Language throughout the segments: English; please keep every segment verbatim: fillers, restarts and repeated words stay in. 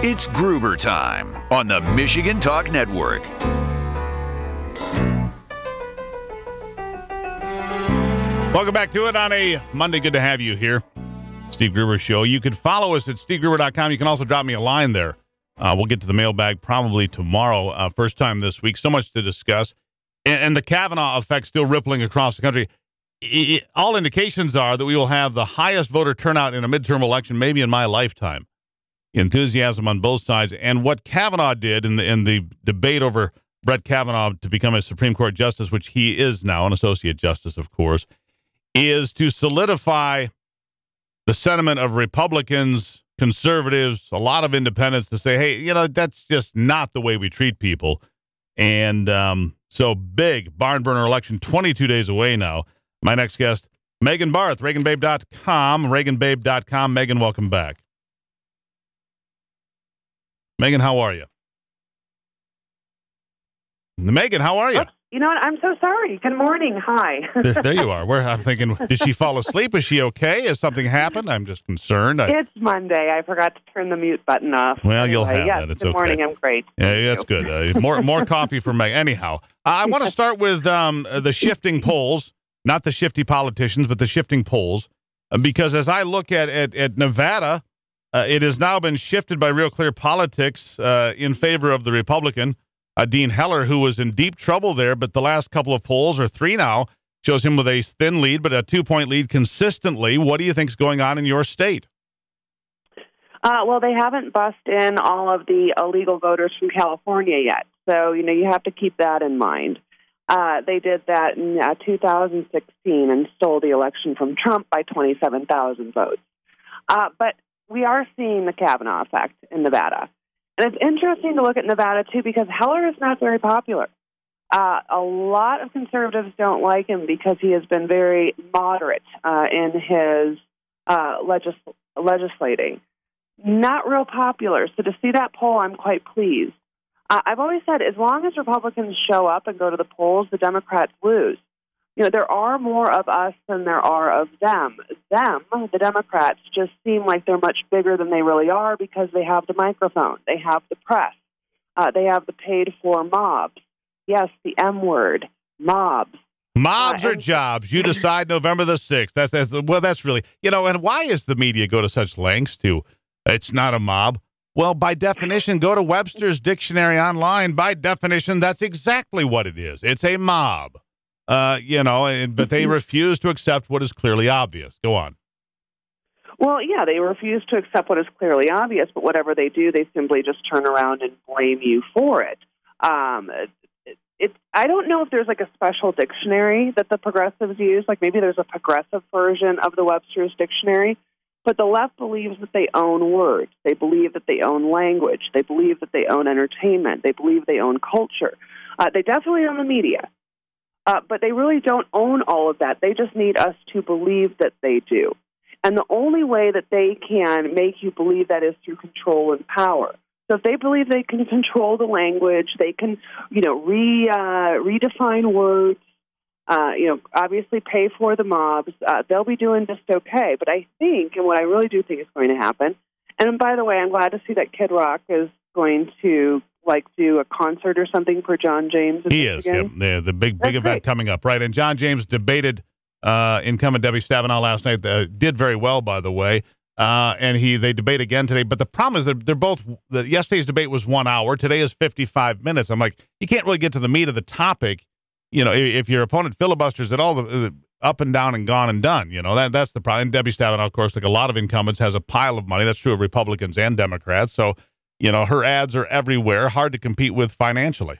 It's Gruber time on the Michigan Talk Network. Welcome back to it on a Monday. Good to have you here. Steve Gruber Show. You can follow us at steve gruber dot com. You can also drop me a line there. Uh, we'll get to the mailbag probably tomorrow, uh, first time this week. So much to discuss. And, and the Kavanaugh effect still rippling across the country. It, it, all indications are that we will have the highest voter turnout in a midterm election maybe in my lifetime. Enthusiasm on both sides. And what Kavanaugh did in the, in the debate over Brett Kavanaugh to become a Supreme Court justice, which he is now, an associate justice, of course, is to solidify the sentiment of Republicans, conservatives, a lot of independents to say, hey, you know, that's just not the way we treat people. And um, so big barn burner election, twenty-two days away now. My next guest, Megan Barth, Reagan Babe dot com, Reagan Babe dot com. Megan, welcome back. Megan, how are you? Megan, how are you? Oh, you know what? I'm so sorry. Good morning. Hi. there, there you are. Where I'm thinking, did she fall asleep? Is she okay? Has something happened? I'm just concerned. I, it's Monday. I forgot to turn the mute button off. Well, anyway, you'll have yes, that. It's good okay. morning. I'm great. Yeah, that's good. Uh, more more coffee for Megan. Anyhow, I want to start with um, the shifting polls, not the shifty politicians, but the shifting polls, uh, because as I look at at, at Nevada, uh, it has now been shifted by Real Clear Politics uh, in favor of the Republican. Uh, Dean Heller, who was in deep trouble there, but the last couple of polls, or three now, shows him with a thin lead, but a two-point lead consistently. What do you think is going on in your state? Uh, well, they haven't bussed in all of the illegal voters from California yet. So, you know, you have to keep that in mind. Uh, they did that in uh, two thousand sixteen and stole the election from Trump by twenty-seven thousand votes. Uh, but we are seeing the Kavanaugh effect in Nevada. And it's interesting to look at Nevada, too, because Heller is not very popular. Uh, a lot of conservatives don't like him because he has been very moderate uh, in his uh, legis- legislating. Not real popular. So to see that poll, I'm quite pleased. Uh, I've always said as long as Republicans show up and go to the polls, the Democrats lose. You know, there are more of us than there are of them. Them, the Democrats, just seem like they're much bigger than they really are because they have the microphone, they have the press, uh, they have the paid-for mobs. Yes, the M word, mobs. Mobs uh, or and- jobs? You decide November the sixth. That's, that's well, that's really, you know, and why is the media go to such lengths to, it's not a mob? Well, by definition, go to Webster's Dictionary online. By definition, that's exactly what it is. It's a mob. Uh, you know, and, but they refuse to accept what is clearly obvious. Go on. Well, yeah, they refuse to accept what is clearly obvious, but whatever they do, they simply just turn around and blame you for it. Um, it, it I don't know if there's like a special dictionary that the progressives use, like maybe there's a progressive version of the Webster's Dictionary, but the left believes that they own words. They believe that they own language. They believe that they own entertainment. They believe they own culture. Uh, they definitely own the media. Uh, but they really don't own all of that. They just need us to believe that they do. And the only way that they can make you believe that is through control and power. So if they believe they can control the language, they can, you know, re uh, redefine words, uh, you know, obviously pay for the mobs, uh, they'll be doing just okay. But I think, and what I really do think is going to happen, and by the way, I'm glad to see that Kid Rock is going to like do a concert or something for John James. He is. Yep. The, the big, big That's event great. coming up, right? And John James debated uh, incumbent Debbie Stabenow last night. Uh, did very well, by the way. Uh, and he they debate again today. But the problem is that they're both, the, yesterday's debate was one hour. Today is fifty-five minutes. I'm like, you can't really get to the meat of the topic. You know, if, if your opponent filibusters at all, the, the up and down and gone and done. You know, that that's the problem. And Debbie Stabenow, of course, like a lot of incumbents, has a pile of money. That's true of Republicans and Democrats. So, you know, her ads are everywhere, hard to compete with financially.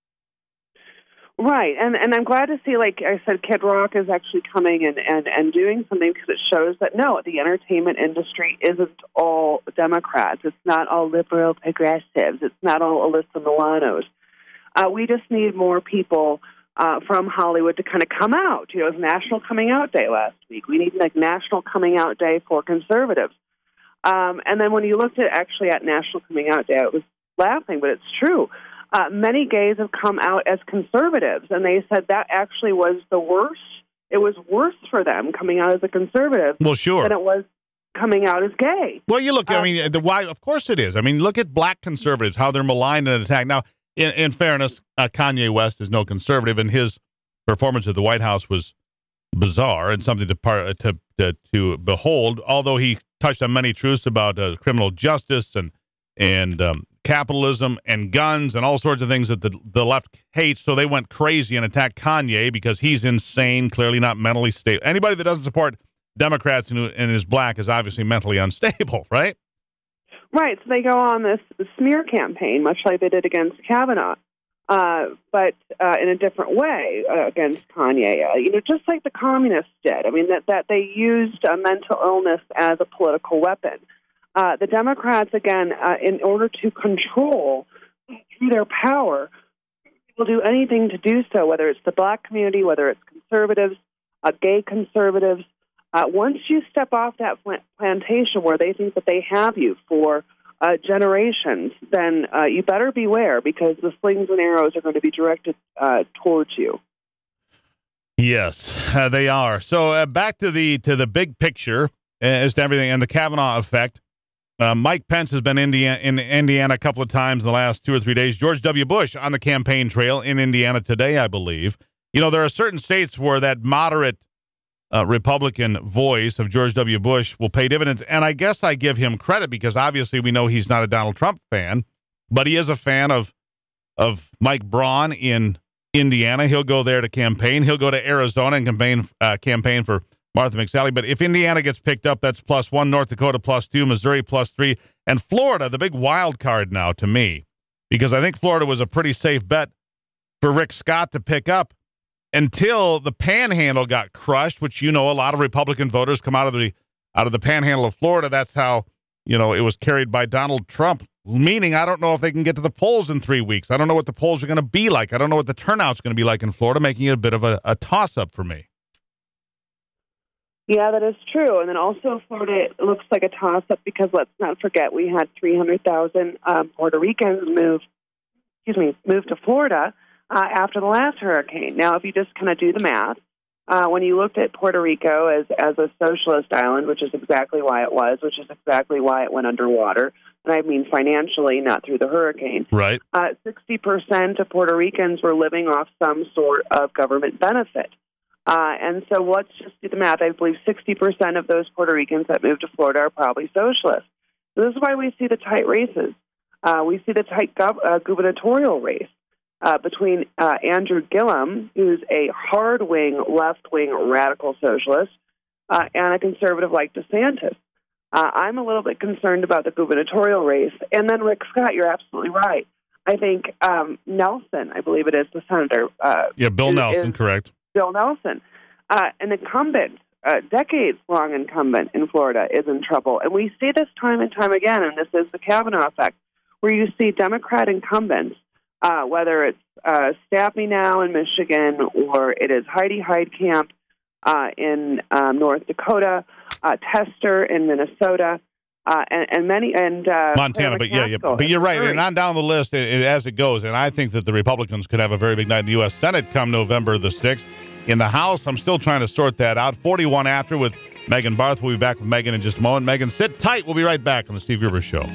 Right, and and I'm glad to see, like I said, Kid Rock is actually coming and, and, and doing something because it shows that, no, the entertainment industry isn't all Democrats. It's not all liberal progressives. It's not all Alyssa Milanos. Uh, we just need more people uh, from Hollywood to kind of come out. You know, it was National Coming Out Day last week. We need like National Coming Out Day for conservatives. Um, and then when you looked at actually at National Coming Out Day, I was laughing, but it's true. Uh, many gays have come out as conservatives, and they said that actually was the worst. It was worse for them coming out as a conservative Well, sure. than it was coming out as gay. Well, you look, I Uh, mean, the why, of course it is. I mean, look at black conservatives, how they're maligned and attacked. Now, in, in fairness, uh, Kanye West is no conservative, and his performance at the White House was bizarre and something to par- to, to to behold, although he touched on many truths about uh, criminal justice and and um, capitalism and guns and all sorts of things that the, the left hates. So they went crazy and attacked Kanye because he's insane, clearly not mentally stable. Anybody that doesn't support Democrats and, and is black is obviously mentally unstable, right? Right. So they go on this smear campaign, much like they did against Kavanaugh, uh, but uh, in a different way uh, against Kanye. Uh, you know, just like the communists did. I mean, that, that they used uh, mental illness as a political weapon. Uh, the Democrats, again, uh, in order to control through their power, will do anything to do so, whether it's the black community, whether it's conservatives, uh, gay conservatives. Uh, once you step off that plant- plantation where they think that they have you for uh, generations, then uh, you better beware, because the slings and arrows are going to be directed uh, towards you. Yes, uh, they are. So uh, back to the to the big picture uh, as to everything and the Kavanaugh effect. Uh, Mike Pence has been Indiana, in Indiana a couple of times in the last two or three days. George W. Bush on the campaign trail in Indiana today, I believe. You know, there are certain states where that moderate uh, Republican voice of George W. Bush will pay dividends. And I guess I give him credit because obviously we know he's not a Donald Trump fan, but he is a fan of of Mike Braun in Indiana. He'll go there to campaign. He'll go to Arizona and campaign, uh, campaign for Martha McSally. But if Indiana gets picked up, that's plus one, North Dakota plus two, Missouri plus three, and Florida, the big wild card now to me, because I think Florida was a pretty safe bet for Rick Scott to pick up until the Panhandle got crushed, which, you know, a lot of Republican voters come out of the out of the Panhandle of Florida. That's how, you know, it was carried by Donald Trump, meaning I don't know if they can get to the polls in three weeks. I don't know what the polls are going to be like. I don't know what the turnout's going to be like in Florida, making it a bit of a, a toss-up for me. Yeah, that is true. And then also Florida looks like a toss-up because let's not forget we had three hundred thousand um, Puerto Ricans move, excuse me, move to Florida uh, after the last hurricane. Now, if you just kind of do the math, uh, when you looked at Puerto Rico as, as a socialist island, which is exactly why it was, which is exactly why it went underwater, and I mean financially, not through the hurricane, right? Uh, sixty percent of Puerto Ricans were living off some sort of government benefit. Uh, and so let's just do the math. I believe sixty percent of those Puerto Ricans that moved to Florida are probably socialists. So this is why we see the tight races. Uh, we see the tight gov- uh, gubernatorial race uh, between uh, Andrew Gillum, who's a hard-wing, left-wing radical socialist, uh, and a conservative like DeSantis. Uh, I'm a little bit concerned about the gubernatorial race. And then Rick Scott, you're absolutely right. I think um, Nelson, I believe it is, the senator. Uh, yeah, Bill is, Nelson, is, correct. Bill Nelson, uh, an incumbent, uh, decades-long incumbent in Florida, is in trouble. And we see this time and time again, and this is the Kavanaugh effect, where you see Democrat incumbents, uh, whether it's uh, Stapney now in Michigan or it is Heidi Heitkamp uh, in um, North Dakota, uh, Tester in Minnesota, Uh, and, and many and uh, Montana, but yeah, yeah, but you're right. And on down the list it, it, as it goes, and I think that the Republicans could have a very big night in the U S Senate come November the sixth. In the House, I'm still trying to sort that out. forty-one after with Megan Barth. We'll be back with Megan in just a moment. Megan, sit tight. We'll be right back on the Steve Gruber Show.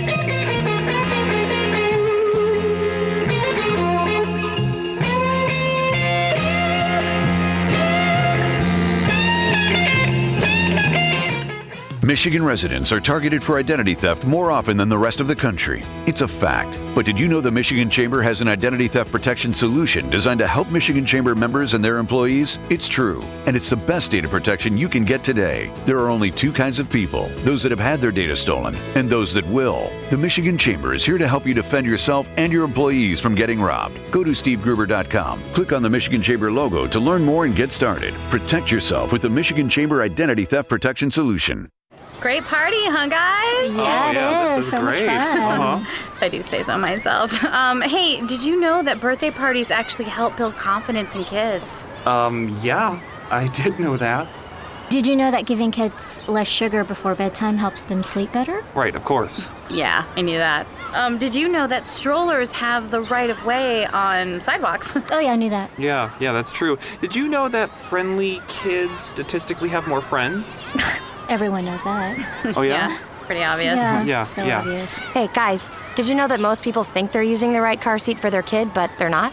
Michigan residents are targeted for identity theft more often than the rest of the country. It's a fact. But did you know the Michigan Chamber has an identity theft protection solution designed to help Michigan Chamber members and their employees? It's true, and it's the best data protection you can get today. There are only two kinds of people, those that have had their data stolen and those that will. The Michigan Chamber is here to help you defend yourself and your employees from getting robbed. Go to steve gruber dot com. Click on the Michigan Chamber logo to learn more and get started. Protect yourself with the Michigan Chamber Identity Theft Protection Solution. Great party, huh, guys? Yeah, oh, it yeah, is. This is So much great. fun. Uh-huh. If I do say so myself. Um, hey, did you know that birthday parties actually help build confidence in kids? Um, yeah, I did know that. Did you know that giving kids less sugar before bedtime helps them sleep better? Right, of course. Yeah, I knew that. Um, did you know that strollers have the right of way on sidewalks? Oh, yeah, I knew that. Yeah, yeah, that's true. Did you know that friendly kids statistically have more friends? Everyone knows that. Oh, yeah? Yeah, it's pretty obvious. Yeah, Yeah, so yeah. obvious. Hey, guys, did you know that most people think they're using the right car seat for their kid, but they're not?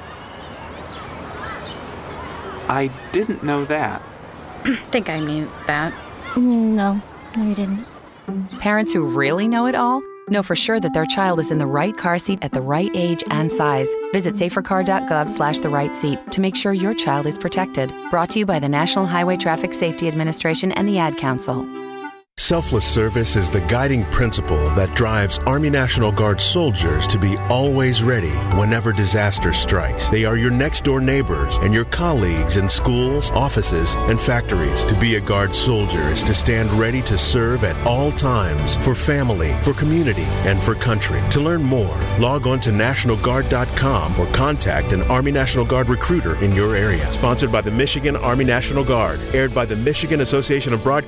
I didn't know that. I think I knew that. Mm, No, no, you didn't. Parents who really know it all know for sure that their child is in the right car seat at the right age and size. Visit safercar.gov slash the right seat to make sure your child is protected. Brought to you by the National Highway Traffic Safety Administration and the Ad Council. Selfless service is the guiding principle that drives Army National Guard soldiers to be always ready whenever disaster strikes. They are your next-door neighbors and your colleagues in schools, offices, and factories. To be a Guard soldier is to stand ready to serve at all times for family, for community, and for country. To learn more, log on to National Guard dot com or contact an Army National Guard recruiter in your area. Sponsored by the Michigan Army National Guard. Aired by the Michigan Association of Broadcasters.